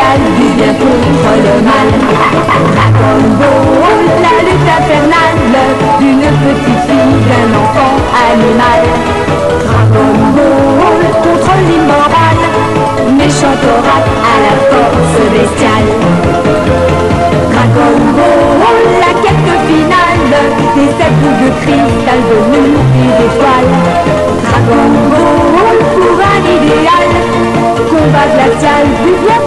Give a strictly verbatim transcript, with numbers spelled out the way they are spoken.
glaciale du bien contre le mal. Dragon Ball, la lutte infernale d'une petite fille, d'un enfant animal. Dragon Ball contre l'immoral, méchant orate à la force bestiale. Dragon Ball, la quête finale des sept boules de cristal venues des étoiles. Dragon Ball pour un idéal, combat glacial du bien